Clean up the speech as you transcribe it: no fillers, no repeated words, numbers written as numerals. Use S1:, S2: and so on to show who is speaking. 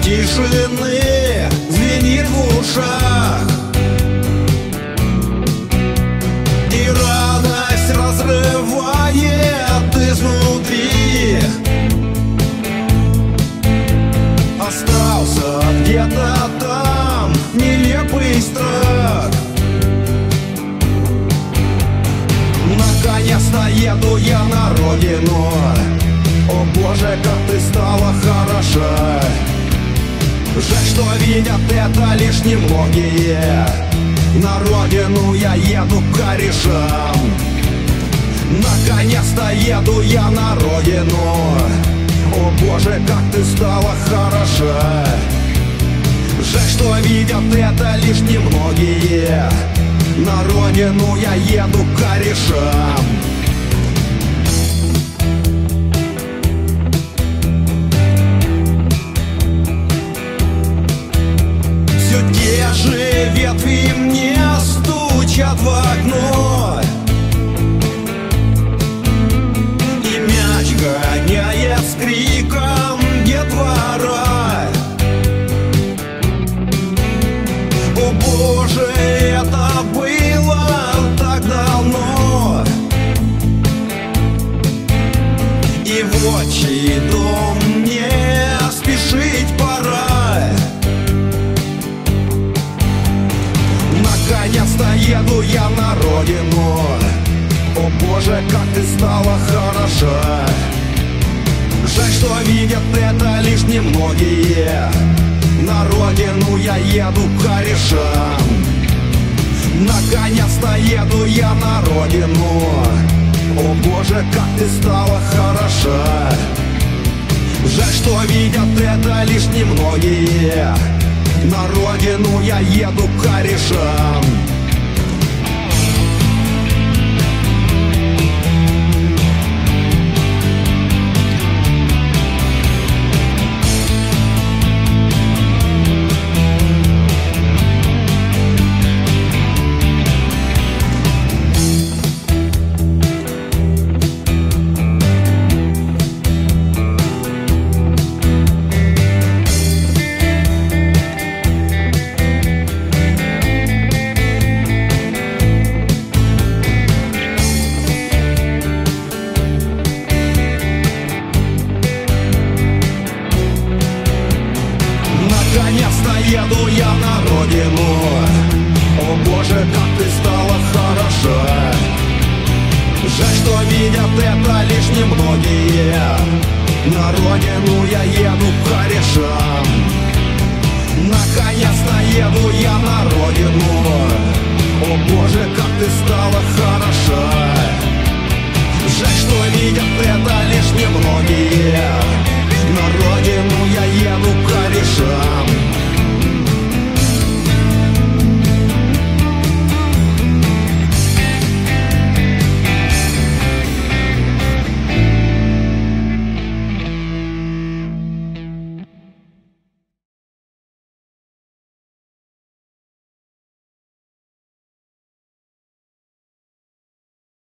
S1: тишины звенит в ушах, и радость разрывает изнутри. Остался где-то там нелепый страх. Наконец-то еду я на родину. О боже, как ты стала хороша. Жаль, что видят это лишь немногие. На родину я еду к корешам. Наконец-то еду я на родину. О боже, как ты стала хороша. Жаль, что видят это лишь немногие. На родину я еду к корешам. Все те же ветви мне стучат в окно, и мяч гоняет с криком детвора. О боже, это было так давно, и в отчий дом мне спешить пора. Наконец-то еду я на родину. О боже, как ты стала хороша. Жаль, что видят это лишь немногие. На родину я еду к корешам. Наконец-то еду я на родину. О боже, как ты стала хороша. Жаль, что видят это лишь немногие. На родину я еду к корешам. Наконец-то еду я на родину. О боже, как ты стала хороша. Жаль, что видят это лишь немногие. На родину я еду к корешам. Наконец-то еду я на родину. О боже, как ты стала хороша. Жаль, что видят это лишь немногие. На родину я еду к корешам.